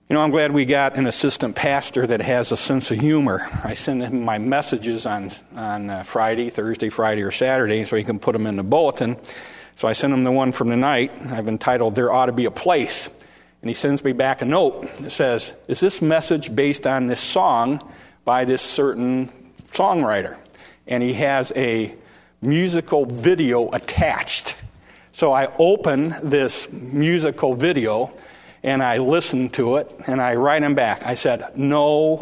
I'm glad we got an assistant pastor that has a sense of humor. I send him my messages on Thursday, Friday, or Saturday, so he can put them in the bulletin. So I sent him the one from tonight. I've entitled, "There Ought to Be a Place." And he sends me back a note that says, "Is this message based on this song by this certain songwriter?" And he has a musical video attached. So I open this musical video, and I listen to it, and I write him back. I said, no.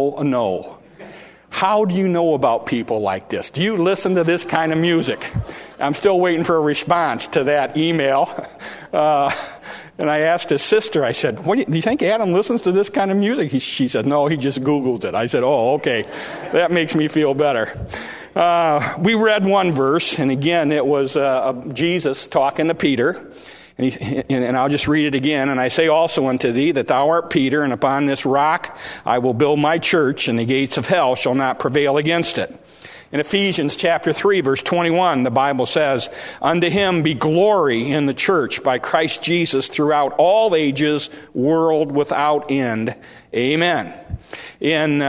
How do you know about people like this? Do you listen to this kind of music? I'm still waiting for a response to that email. And I asked his sister, I said, do you think Adam listens to this kind of music? She said, no, he just Googled it. I said, oh, okay. That makes me feel better. We read one verse, and again, it was Jesus talking to Peter. And I'll just read it again. "And I say also unto thee that thou art Peter, and upon this rock I will build my church, and the gates of hell shall not prevail against it." In Ephesians chapter 3, verse 21, the Bible says, "Unto him be glory in the church by Christ Jesus throughout all ages, world without end. Amen." In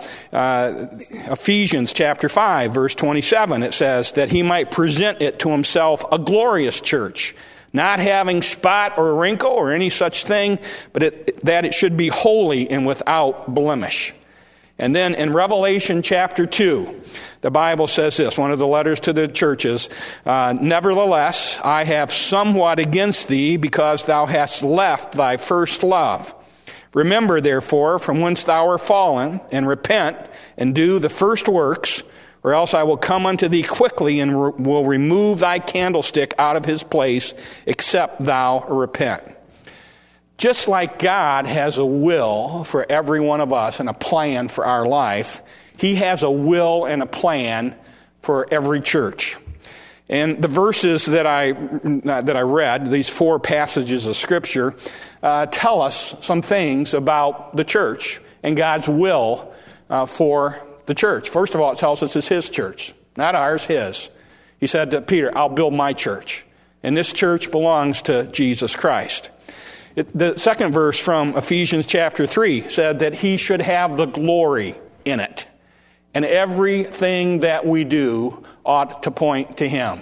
Ephesians chapter 5, verse 27, it says that he might present it to himself a glorious church, not having spot or wrinkle or any such thing, but that it should be holy and without blemish. And then in Revelation chapter 2, the Bible says this, one of the letters to the churches, "Nevertheless, I have somewhat against thee, because thou hast left thy first love. Remember, therefore, from whence thou art fallen, and repent, and do the first works, or else I will come unto thee quickly, and will remove thy candlestick out of his place, except thou repent." Just like God has a will for every one of us and a plan for our life, he has a will and a plan for every church. And the verses that I read, these 4 passages of Scripture, tell us some things about the church and God's will for the church. First of all, it tells us it's his church, not ours, his. He said to Peter, "I'll build my church." And this church belongs to Jesus Christ. The second verse from Ephesians chapter 3 said that he should have the glory in it. And everything that we do ought to point to him.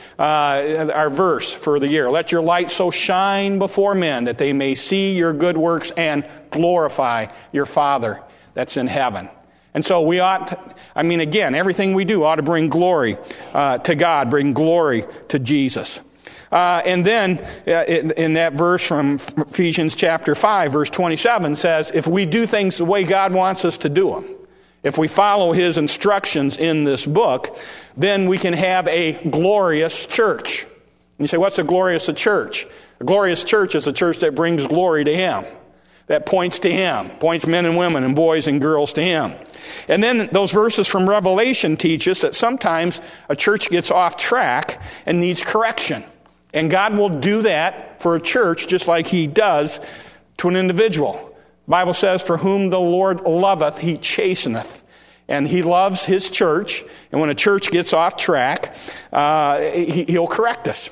Our verse for the year, "Let your light so shine before men that they may see your good works and glorify your Father that's in heaven." And so we again, everything we do ought to bring glory to God, bring glory to Jesus. And then in that verse from Ephesians chapter 5, verse 27 says, if we do things the way God wants us to do them, if we follow his instructions in this book, then we can have a glorious church. And you say, what's a glorious church? A glorious church is a church that brings glory to him, that points to him, points men and women and boys and girls to him. And then those verses from Revelation teach us that sometimes a church gets off track and needs correction. And God will do that for a church just like he does to an individual. The Bible says, "For whom the Lord loveth, he chasteneth." And he loves his church. And when a church gets off track, he'll correct us.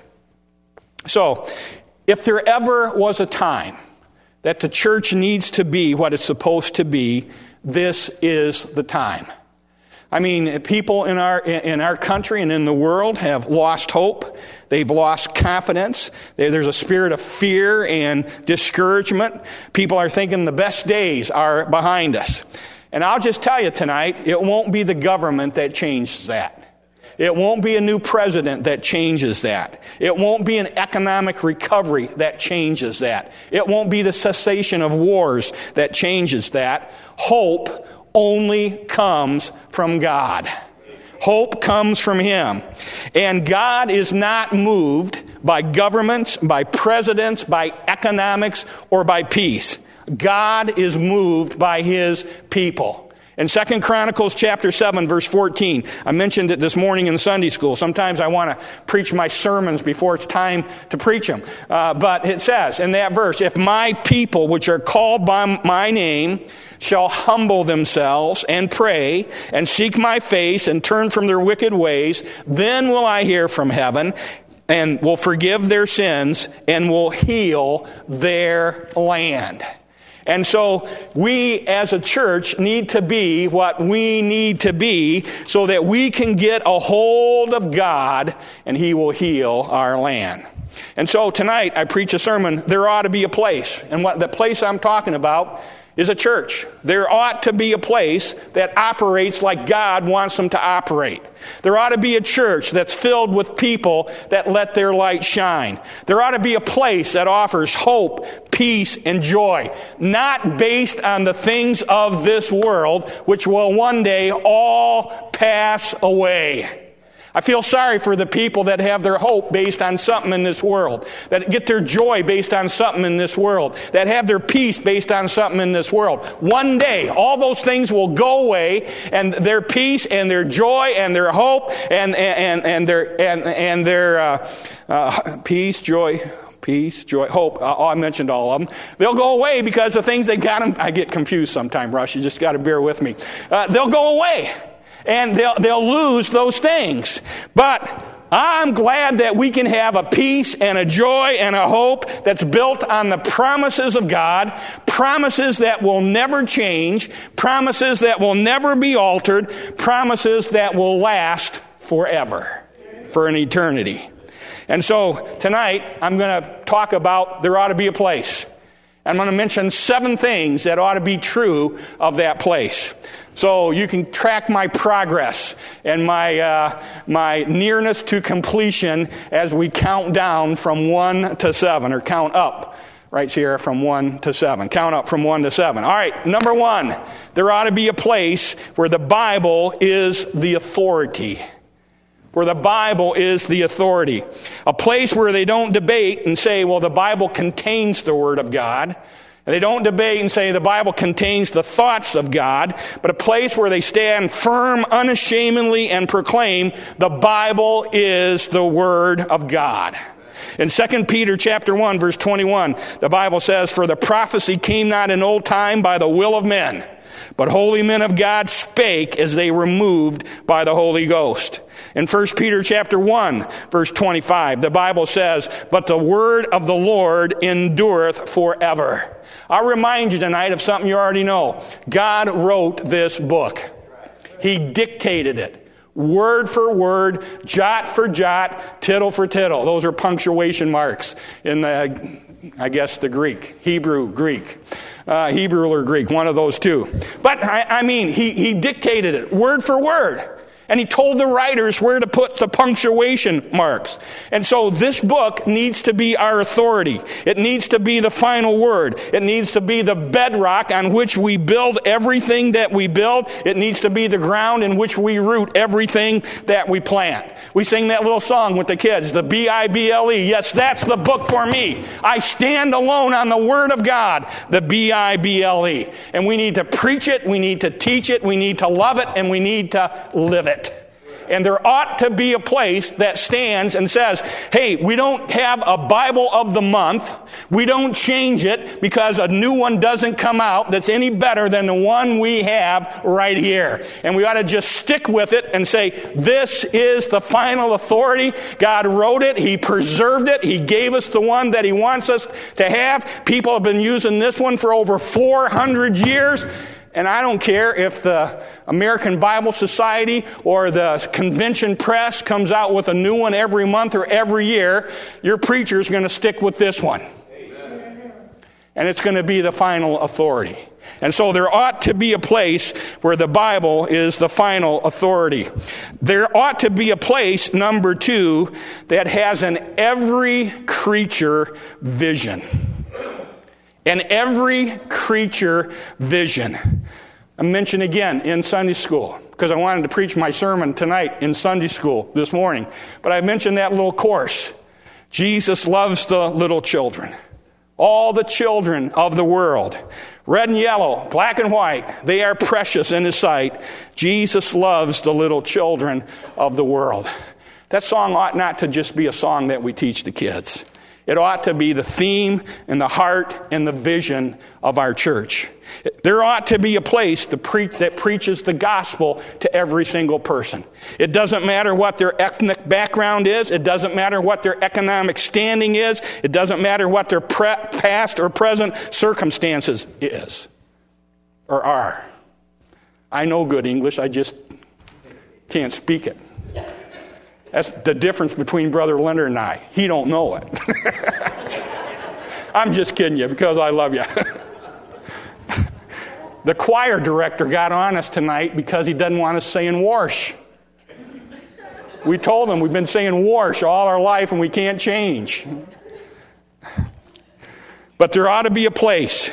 So, if there ever was a time that the church needs to be what it's supposed to be, this is the time. I mean, people in our country and in the world have lost hope. They've lost confidence. There's a spirit of fear and discouragement. People are thinking the best days are behind us. And I'll just tell you tonight, it won't be the government that changes that. It won't be a new president that changes that. It won't be an economic recovery that changes that. It won't be the cessation of wars that changes that. Hope only comes from God. Hope comes from him. And God is not moved by governments, by presidents, by economics, or by peace. God is moved by his people. In 2 Chronicles chapter 7, verse 14, I mentioned it this morning in Sunday school. Sometimes I want to preach my sermons before it's time to preach them. But it says in that verse, "If my people, which are called by my name, shall humble themselves and pray and seek my face and turn from their wicked ways, then will I hear from heaven and will forgive their sins and will heal their land." And so we as a church need to be what we need to be so that we can get a hold of God and He will heal our land. And so tonight I preach a sermon, there ought to be a place. And what the place I'm talking about is a church. There ought to be a place that operates like God wants them to operate. There ought to be a church that's filled with people that let their light shine. There ought to be a place that offers hope, peace, and joy, not based on the things of this world, which will one day all pass away. I feel sorry for the people that have their hope based on something in this world, that get their joy based on something in this world, that have their peace based on something in this world. One day, all those things will go away, and their peace and their joy and their hope and their peace, joy, hope. I mentioned all of them. They'll go away because the things they got them. I get confused sometimes, Rush. You just got to bear with me. They'll go away. And they'll lose those things. But I'm glad that we can have a peace and a joy and a hope that's built on the promises of God, promises that will never change, promises that will never be altered, promises that will last forever, for an eternity. And so tonight I'm going to talk about there ought to be a place. I'm going to mention 7 things that ought to be true of that place. So you can track my progress and my nearness to completion as we count down from 1 to 7, or count up right here from 1 to 7. Count up from 1 to 7. All right, number 1, there ought to be a place where the Bible is the authority. Where the Bible is the authority. A place where they don't debate and say, well, the Bible contains the Word of God. And they don't debate and say the Bible contains the thoughts of God, but a place where they stand firm unashamedly and proclaim the Bible is the Word of God. In 2 Peter chapter 1, verse 21, the Bible says, for the prophecy came not in old time by the will of men, but holy men of God spake as they were moved by the Holy Ghost. In 1 Peter chapter 1, verse 25, the Bible says, but the word of the Lord endureth forever. I'll remind you tonight of something you already know. God wrote this book. He dictated it. Word for word, jot for jot, tittle for tittle. Those are punctuation marks in the Greek, Hebrew or Greek, one of those two. But I mean, he dictated it word for word. And he told the writers where to put the punctuation marks. And so this book needs to be our authority. It needs to be the final word. It needs to be the bedrock on which we build everything that we build. It needs to be the ground in which we root everything that we plant. We sing that little song with the kids, the Bible. Yes, that's the book for me. I stand alone on the Word of God, the Bible. And we need to preach it, we need to teach it, we need to love it, and we need to live it. And there ought to be a place that stands and says, hey, we don't have a Bible of the month. We don't change it because a new one doesn't come out that's any better than the one we have right here. And we ought to just stick with it and say, this is the final authority. God wrote it. He preserved it. He gave us the one that He wants us to have. People have been using this one for over 400 years. And I don't care if the American Bible Society or the Convention Press comes out with a new one every month or every year, your preacher is going to stick with this one. Amen. And it's going to be the final authority. And so there ought to be a place where the Bible is the final authority. There ought to be a place, number 2, that has an every creature vision. And every creature vision. I mentioned again in Sunday school, because I wanted to preach my sermon tonight in Sunday school this morning. But I mentioned that little course. Jesus loves the little children. All the children of the world. Red and yellow, black and white. They are precious in His sight. Jesus loves the little children of the world. That song ought not to just be a song that we teach the kids. It ought to be the theme and the heart and the vision of our church. There ought to be a place that preaches the gospel to every single person. It doesn't matter what their ethnic background is. It doesn't matter what their economic standing is. It doesn't matter what their past or present circumstances is or are. I know good English, I just can't speak it. That's the difference between Brother Leonard and I. He don't know it. I'm just kidding you because I love you. The choir director got on us tonight because he doesn't want us saying "wash." We told him we've been saying "wash" all our life and we can't change. But there ought to be a place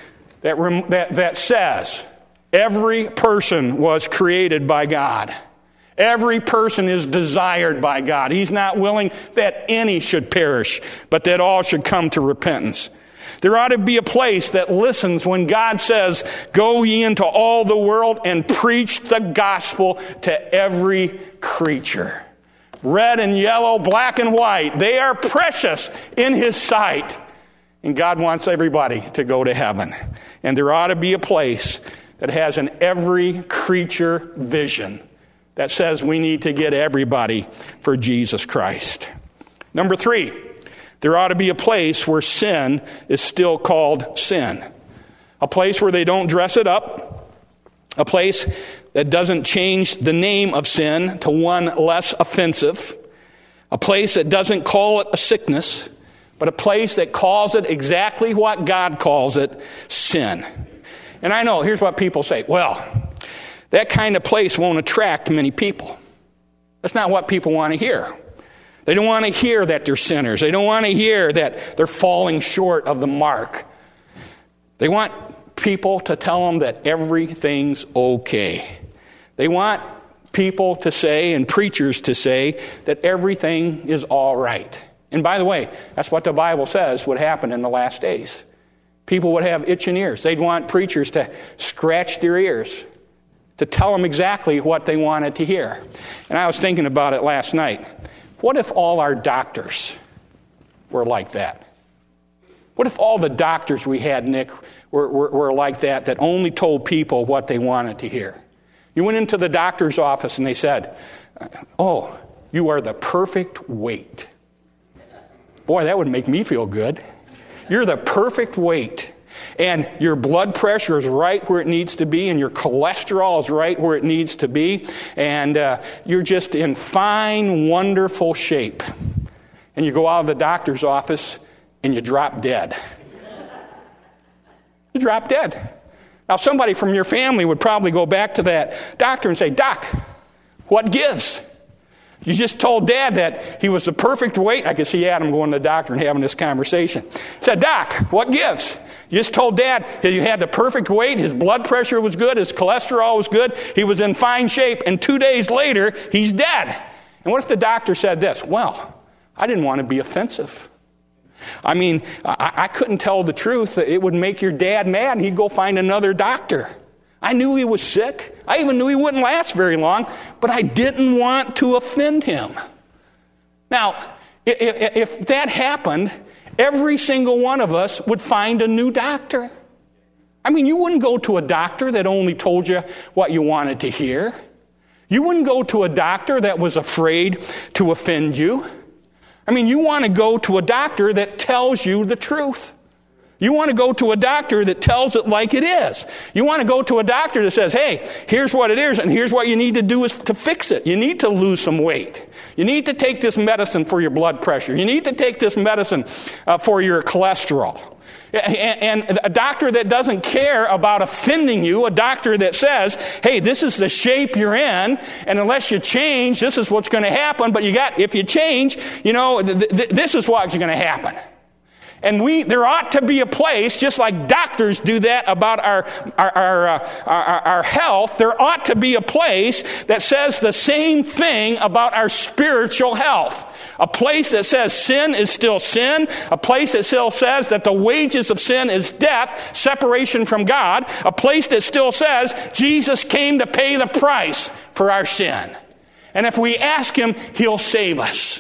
that says every person was created by God. Every person is desired by God. He's not willing that any should perish, but that all should come to repentance. There ought to be a place that listens when God says, "Go ye into all the world and preach the gospel to every creature." Red and yellow, black and white, they are precious in His sight. And God wants everybody to go to heaven. And there ought to be a place that has an every creature vision that says we need to get everybody for Jesus Christ. Number 3. There ought to be a place where sin is still called sin. A place where they don't dress it up. A place that doesn't change the name of sin to one less offensive. A place that doesn't call it a sickness, but a place that calls it exactly what God calls it, sin. And I know, here's what people say. Well, that kind of place won't attract many people. That's not what people want to hear. They don't want to hear that they're sinners. They don't want to hear that they're falling short of the mark. They want people to tell them that everything's okay. They want people to say, and preachers to say, that everything is all right. And by the way, that's what the Bible says would happen in the last days. People would have itching ears. They'd want preachers to scratch their ears, to tell them exactly what they wanted to hear. And I was thinking about it last night. What if all our doctors were like that? What if all the doctors we had, Nick, were like that only told people what they wanted to hear? You went into the doctor's office and they said, "Oh, you are the perfect weight." Boy, that would make me feel good. You're the perfect weight. And your blood pressure is right where it needs to be, and your cholesterol is right where it needs to be, and you're just in fine, wonderful shape. And you go out of the doctor's office, and you drop dead. You drop dead. Now, somebody from your family would probably go back to that doctor and say, "Doc, what gives? You just told Dad that he was the perfect weight." I could see Adam going to the doctor and having this conversation. He said, "Doc, what gives? You just told Dad that you had the perfect weight, his blood pressure was good, his cholesterol was good, he was in fine shape, and 2 days later, he's dead." And what if the doctor said this? "Well, I didn't want to be offensive. I mean, I couldn't tell the truth. It would make your dad mad, and he'd go find another doctor. I knew he was sick. I even knew he wouldn't last very long, but I didn't want to offend him." Now, if that happened, every single one of us would find a new doctor. I mean, you wouldn't go to a doctor that only told you what you wanted to hear. You wouldn't go to a doctor that was afraid to offend you. I mean, you want to go to a doctor that tells you the truth. You want to go to a doctor that tells it like it is. You want to go to a doctor that says, "Hey, here's what it is, and here's what you need to do is to fix it. You need to lose some weight. You need to take this medicine for your blood pressure. You need to take this medicine for your cholesterol." And a doctor that doesn't care about offending you, a doctor that says, "Hey, this is the shape you're in, and unless you change, this is what's going to happen. But if you change, this is what's going to happen." And there ought to be a place, just like doctors do that about our health, there ought to be a place that says the same thing about our spiritual health. A place that says sin is still sin. A place that still says that the wages of sin is death, separation from God. A place that still says Jesus came to pay the price for our sin. And if we ask Him, He'll save us.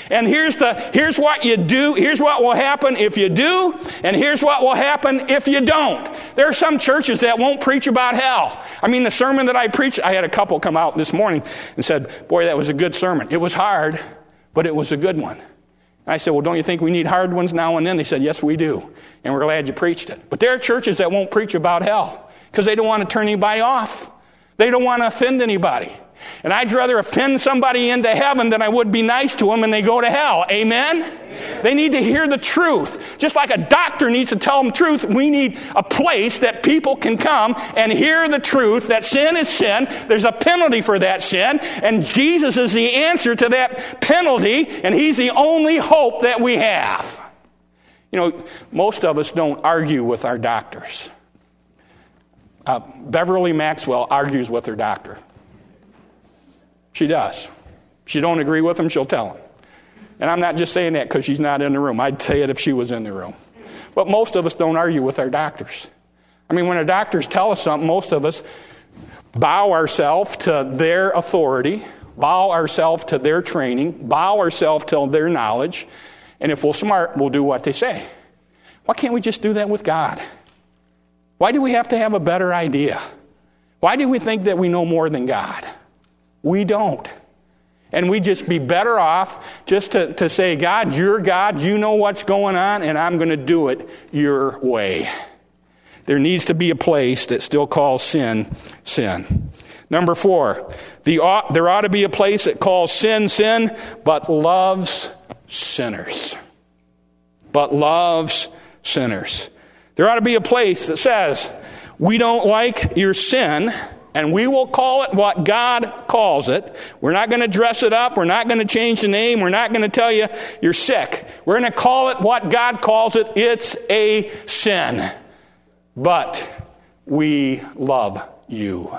And here's what you do, here's what will happen if you do, and here's what will happen if you don't. There are some churches that won't preach about hell. I mean, the sermon that I preached, I had a couple come out this morning and said, boy, that was a good sermon. It was hard, but it was a good one. And I said, well, don't you think we need hard ones now and then? They said, yes, we do. And we're glad you preached it. But there are churches that won't preach about hell because they don't want to turn anybody off. They don't want to offend anybody. And I'd rather offend somebody into heaven than I would be nice to them and they go to hell. Amen? They need to hear the truth. Just like a doctor needs to tell them the truth, we need a place that people can come and hear the truth, that sin is sin. There's a penalty for that sin. And Jesus is the answer to that penalty. And He's the only hope that we have. You know, most of us don't argue with our doctors. Beverly Maxwell argues with her doctor. She does. If she don't agree with him, she'll tell him. And I'm not just saying that because she's not in the room. I'd say it if she was in the room. But most of us don't argue with our doctors. I mean, when our doctors tell us something, most of us bow ourselves to their authority, bow ourselves to their training, bow ourselves to their knowledge, and if we're smart, we'll do what they say. Why can't we just do that with God? Why do we have to have a better idea? Why do we think that we know more than God? We don't. And we'd just be better off just to say, God, you're God, you know what's going on, and I'm going to do it your way. There needs to be a place that still calls sin, sin. Number 4, there ought to be a place that calls sin, sin, but loves sinners. But loves sinners. There ought to be a place that says, we don't like your sin, and we will call it what God calls it. We're not going to dress it up. We're not going to change the name. We're not going to tell you you're sick. We're going to call it what God calls it. It's a sin. But we love you.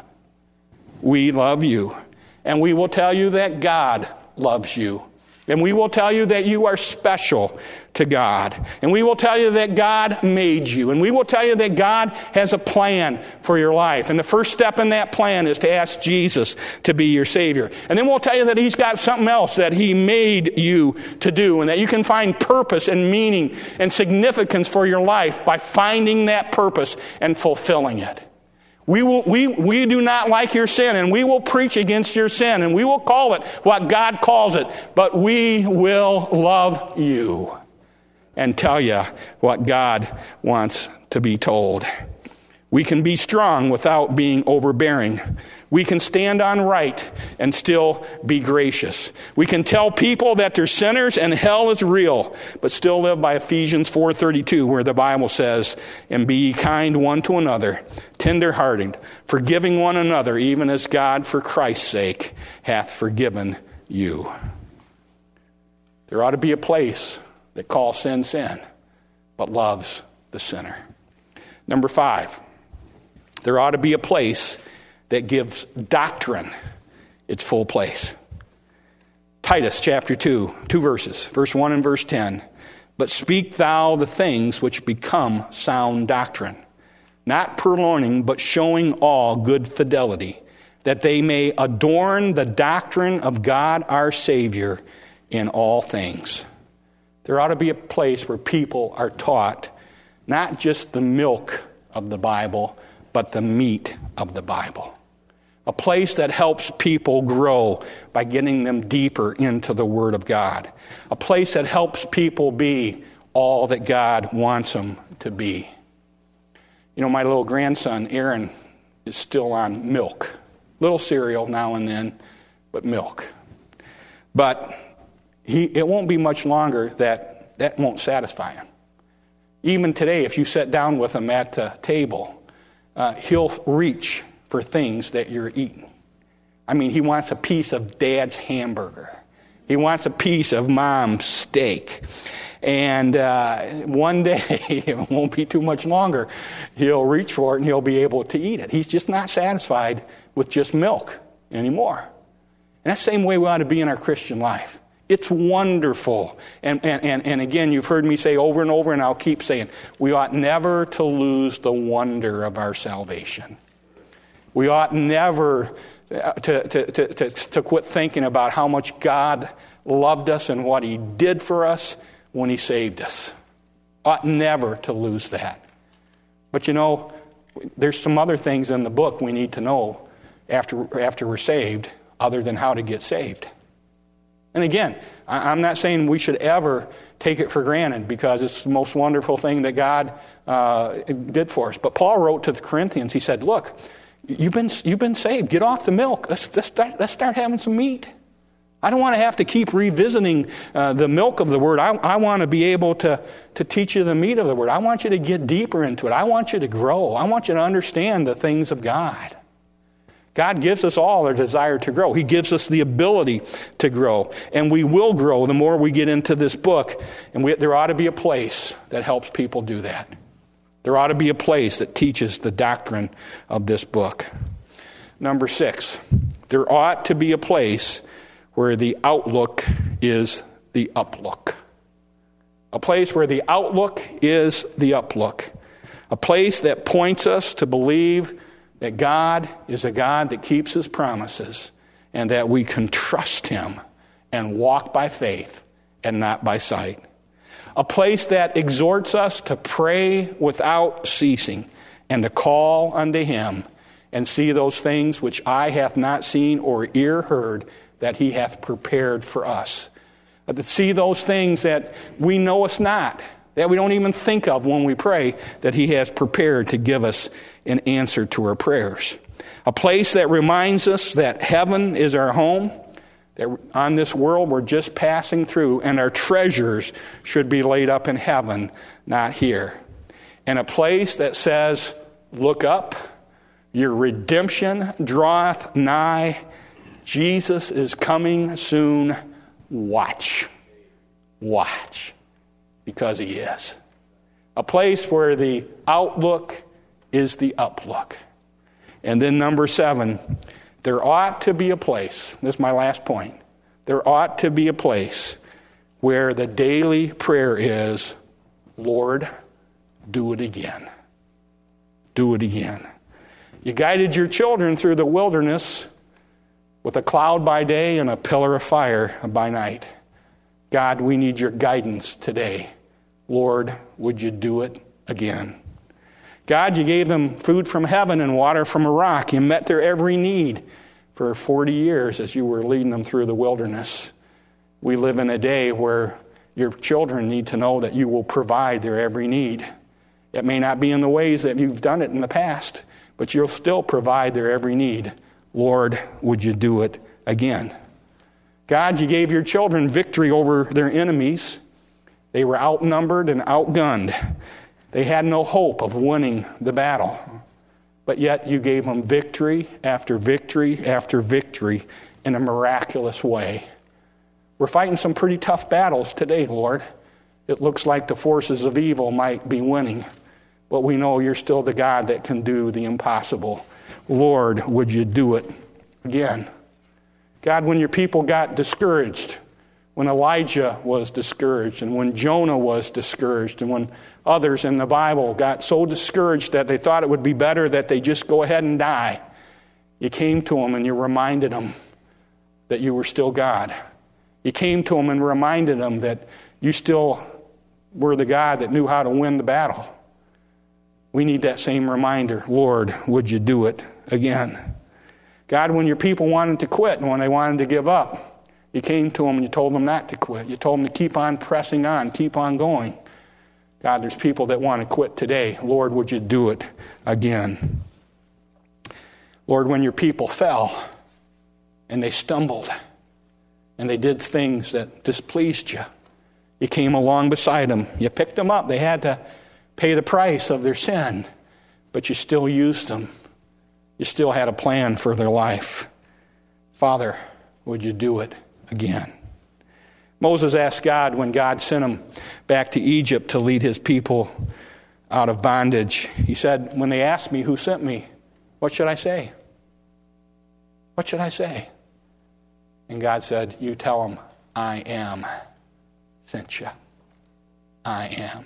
We love you. And we will tell you that God loves you. And we will tell you that you are special to God. And we will tell you that God made you. And we will tell you that God has a plan for your life. And the first step in that plan is to ask Jesus to be your Savior. And then we'll tell you that He's got something else that He made you to do. And that you can find purpose and meaning and significance for your life by finding that purpose and fulfilling it. We do not like your sin, and we will preach against your sin, and we will call it what God calls it, but we will love you and tell you what God wants to be told. We can be strong without being overbearing. We can stand on right and still be gracious. We can tell people that they're sinners and hell is real, but still live by Ephesians 4:32, where the Bible says, and be ye kind one to another, tender-hearted, forgiving one another, even as God for Christ's sake hath forgiven you. There ought to be a place that calls sin, sin, but loves the sinner. Number 5, there ought to be a place that gives doctrine its full place. Titus chapter 2 verses, verse 1 and verse 10. But speak thou the things which become sound doctrine, not purloining, but showing all good fidelity, that they may adorn the doctrine of God our Savior in all things. There ought to be a place where people are taught not just the milk of the Bible, but the meat of the Bible. A place that helps people grow by getting them deeper into the Word of God. A place that helps people be all that God wants them to be. You know, my little grandson, Aaron, is still on milk. Little cereal now and then, but milk. But it won't be much longer that won't satisfy him. Even today, if you sit down with him at the table, he'll reach for things that you're eating. I mean, he wants a piece of Dad's hamburger. He wants a piece of Mom's steak. And one day, it won't be too much longer, he'll reach for it and he'll be able to eat it. He's just not satisfied with just milk anymore. And that's the same way we ought to be in our Christian life. It's wonderful. And again, you've heard me say over and over, and I'll keep saying, we ought never to lose the wonder of our salvation. We ought never to quit thinking about how much God loved us and what he did for us when he saved us. Ought never to lose that. But there's some other things in the book we need to know after we're saved, other than how to get saved. And again, I'm not saying we should ever take it for granted, because it's the most wonderful thing that God did for us. But Paul wrote to the Corinthians, he said, look, you've been saved. Get off the milk. Let's start having some meat. I don't want to have to keep revisiting the milk of the Word. I want to be able to teach you the meat of the Word. I want you to get deeper into it. I want you to grow. I want you to understand the things of God. God gives us all a desire to grow. He gives us the ability to grow. And we will grow the more we get into this book. And there ought to be a place that helps people do that. There ought to be a place that teaches the doctrine of this book. Number 6, there ought to be a place where the outlook is the uplook. A place where the outlook is the uplook. A place that points us to believe that God is a God that keeps his promises, and that we can trust him and walk by faith and not by sight. A place that exhorts us to pray without ceasing and to call unto him and see those things which eye hath not seen or ear heard that he hath prepared for us. To see those things that we know us not, that we don't even think of when we pray, that he has prepared to give us an answer to our prayers. A place that reminds us that heaven is our home, that on this world we're just passing through, and our treasures should be laid up in heaven, not here. And a place that says, look up, your redemption draweth nigh, Jesus is coming soon, watch. Watch. Because he is. A place where the outlook is the uplook. And then number 7, there ought to be a place, this is my last point, there ought to be a place where the daily prayer is, Lord, do it again. Do it again. You guided your children through the wilderness with a cloud by day and a pillar of fire by night. God, we need your guidance today. Lord, would you do it again? God, you gave them food from heaven and water from a rock. You met their every need for 40 years as you were leading them through the wilderness. We live in a day where your children need to know that you will provide their every need. It may not be in the ways that you've done it in the past, but you'll still provide their every need. Lord, would you do it again? God, you gave your children victory over their enemies. They were outnumbered and outgunned. They had no hope of winning the battle. But yet you gave them victory after victory after victory in a miraculous way. We're fighting some pretty tough battles today, Lord. It looks like the forces of evil might be winning. But we know you're still the God that can do the impossible. Lord, would you do it again? God, when your people got discouraged, when Elijah was discouraged, and when Jonah was discouraged, and when others in the Bible got so discouraged that they thought it would be better that they just go ahead and die, you came to them and you reminded them that you were still God. You came to them and reminded them that you still were the God that knew how to win the battle. We need that same reminder. Lord, would you do it again? God, when your people wanted to quit and when they wanted to give up, you came to them and you told them not to quit. You told them to keep on pressing on, keep on going. God, there's people that want to quit today. Lord, would you do it again? Lord, when your people fell and they stumbled and they did things that displeased you, you came along beside them. You picked them up. They had to pay the price of their sin, but you still used them. You still had a plan for their life. Father, would you do it again? Moses asked God when God sent him back to Egypt to lead his people out of bondage. He said, when they ask me who sent me, what should I say? What should I say? And God said, you tell them, I am sent you. I am.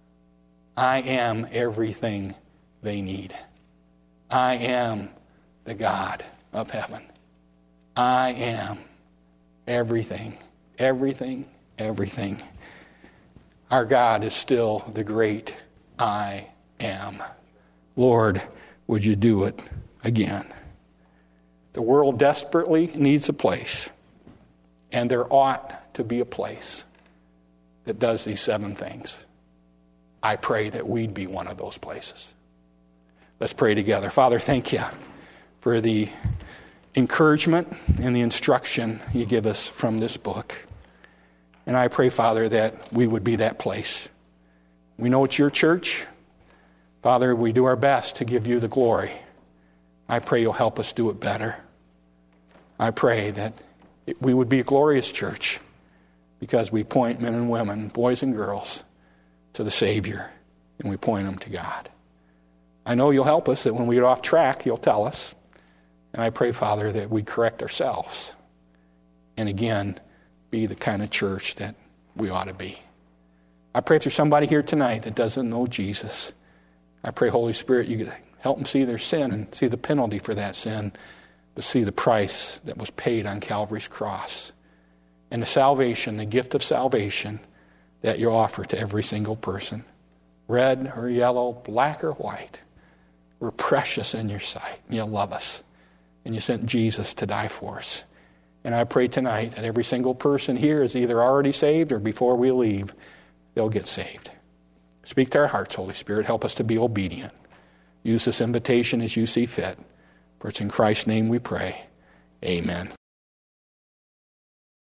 I am everything they need. I am the God of heaven. I am everything Everything, everything. Our God is still the great I am. Lord, would you do it again? The world desperately needs a place, and there ought to be a place that does these 7 things. I pray that we'd be one of those places. Let's pray together. Father, thank you for the encouragement and the instruction you give us from this book. And I pray, Father, that we would be that place. We know it's your church. Father, we do our best to give you the glory. I pray you'll help us do it better. I pray that we would be a glorious church because we point men and women, boys and girls, to the Savior, and we point them to God. I know you'll help us, that when we get off track, you'll tell us. And I pray, Father, that we correct ourselves and again be the kind of church that we ought to be. I pray if there's somebody here tonight that doesn't know Jesus, I pray, Holy Spirit, you could help them see their sin and see the penalty for that sin, but see the price that was paid on Calvary's cross and the salvation, the gift of salvation that you offer to every single person, red or yellow, black or white. We're precious in your sight. You love us. And you sent Jesus to die for us. And I pray tonight that every single person here is either already saved or before we leave, they'll get saved. Speak to our hearts, Holy Spirit. Help us to be obedient. Use this invitation as you see fit. For it's in Christ's name we pray. Amen.